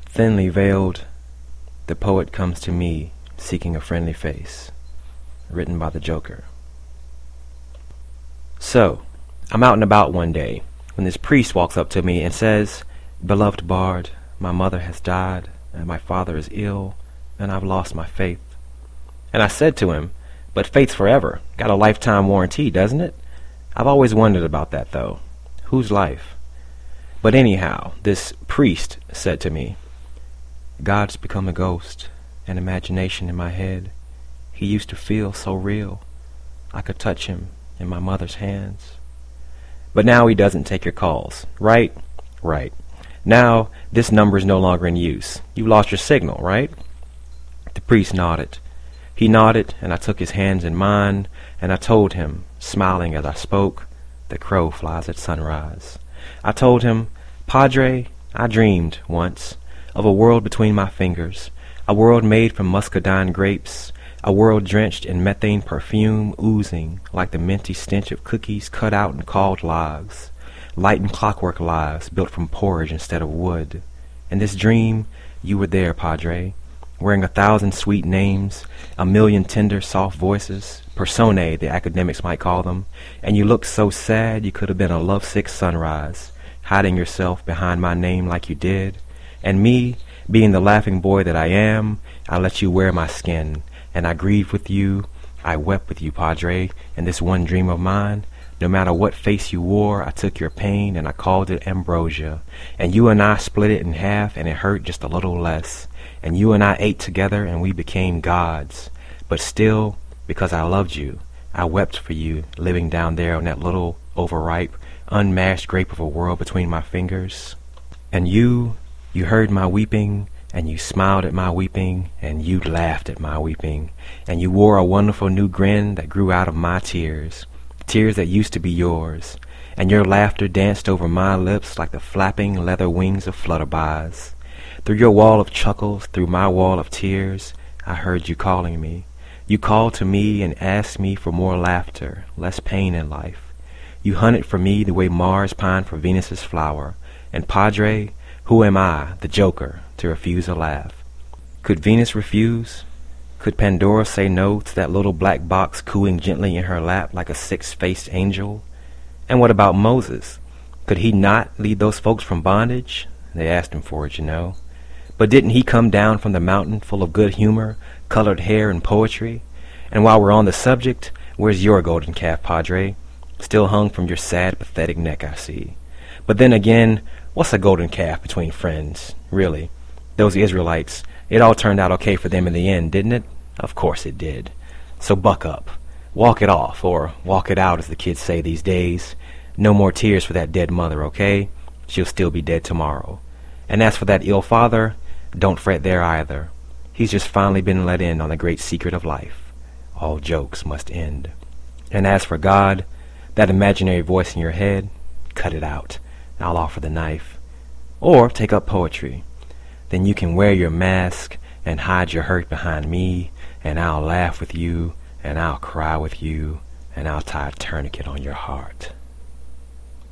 Thinly veiled, the poet comes to me seeking a friendly face. Written by the Joker. So, I'm out and about one day when this priest walks up to me and says, "Beloved Bard, my mother has died, and my father is ill, and I've lost my faith." And I said to him, "But faith's forever. Got a lifetime warranty, doesn't it?" I've always wondered about that, though. Whose life? But anyhow, this priest said to me, "God's become a ghost, an imagination in my head. He used to feel so real. I could touch him in my mother's hands. But now he doesn't take your calls, right? Right. Now this number is no longer in use. You lost your signal, right?" The priest nodded. He nodded, and I took his hands in mine, and I told him, smiling as I spoke, "The crow flies at sunrise." I told him, "Padre, I dreamed, once, of a world between my fingers, a world made from muscadine grapes, a world drenched in methane perfume oozing like the minty stench of cookies cut out and called lives, light and clockwork lives built from porridge instead of wood. In this dream, you were there, Padre, wearing 1,000 sweet names, 1,000,000 tender, soft voices, personae, the academics might call them, and you looked so sad you could have been a lovesick sunrise, hiding yourself behind my name like you did. And me, being the laughing boy that I am, I let you wear my skin, and I grieved with you, I wept with you, Padre, in this one dream of mine. No matter what face you wore, I took your pain and I called it ambrosia, and you and I split it in half and it hurt just a little less, and you and I ate together and we became gods. But still, because I loved you, I wept for you, living down there on that little, overripe, unmashed grape of a world between my fingers. And you heard my weeping, and you smiled at my weeping, and you laughed at my weeping, and you wore a wonderful new grin that grew out of my tears, tears that used to be yours, and your laughter danced over my lips like the flapping leather wings of flutterbys. Through your wall of chuckles, through my wall of tears, I heard you calling me. You called to me and asked me for more laughter, less pain in life. You hunted for me the way Mars pined for Venus's flower, and Padre, who am I, the Joker, to refuse a laugh? Could Venus refuse? Could Pandora say no to that little black box cooing gently in her lap like a six-faced angel? And what about Moses? Could he not lead those folks from bondage? They asked him for it, you know. But didn't he come down from the mountain full of good humor, colored hair, and poetry? And while we're on the subject, where's your golden calf, Padre? Still hung from your sad, pathetic neck, I see. But then again, what's a golden calf between friends, really? Those Israelites, it all turned out okay for them in the end, didn't it? Of course it did. So buck up. Walk it off, or walk it out, as the kids say these days. No more tears for that dead mother, okay? She'll still be dead tomorrow. And as for that ill father, don't fret there either. He's just finally been let in on the great secret of life. All jokes must end. And as for God, that imaginary voice in your head, cut it out. I'll offer the knife. Or take up poetry. Then you can wear your mask and hide your hurt behind me, and I'll laugh with you, and I'll cry with you, and I'll tie a tourniquet on your heart.